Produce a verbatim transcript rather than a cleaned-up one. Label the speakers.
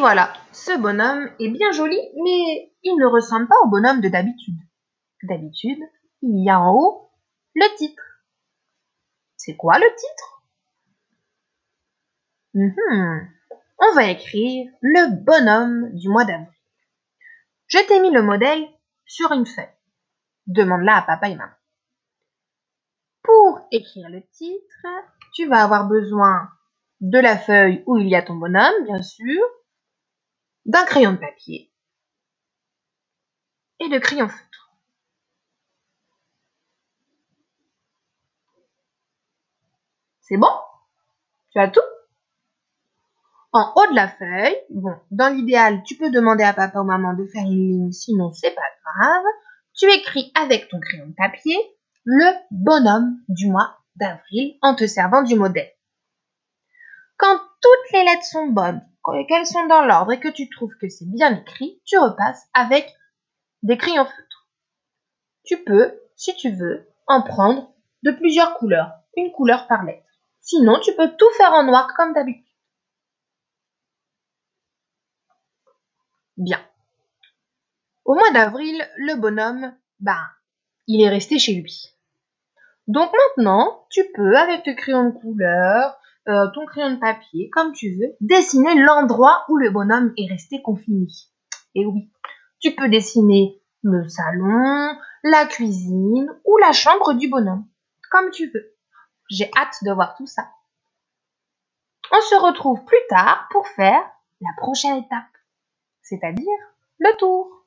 Speaker 1: voilà, ce bonhomme est bien joli, mais il ne ressemble pas au bonhomme de d'habitude. D'habitude, il y a en haut le titre. C'est quoi le titre? Mmh. On va écrire le bonhomme du mois d'avril. Je t'ai mis le modèle sur une feuille. Demande-la à papa et maman. Pour écrire le titre, tu vas avoir besoin de la feuille où il y a ton bonhomme, bien sûr, d'un crayon de papier et de crayon feutre. C'est bon? Tu as tout? En haut de la feuille, bon, dans l'idéal, tu peux demander à papa ou maman de faire une ligne, sinon c'est pas grave. Tu écris avec ton crayon de papier le bonhomme du mois d'avril en te servant du modèle. Quand toutes les lettres sont bonnes, qu'elles sont dans l'ordre et que tu trouves que c'est bien écrit, tu repasses avec des crayons feutres. Tu peux, si tu veux, en prendre de plusieurs couleurs, une couleur par lettre. Sinon, tu peux tout faire en noir comme d'habitude. Bien. Au mois d'avril, le bonhomme, ben, il est resté chez lui. Donc maintenant, tu peux, avec tes crayons de couleur, euh, ton crayon de papier, comme tu veux, dessiner l'endroit où le bonhomme est resté confiné. Et oui, tu peux dessiner le salon, la cuisine ou la chambre du bonhomme, comme tu veux. J'ai hâte de voir tout ça. On se retrouve plus tard pour faire la prochaine étape, c'est-à-dire le tour.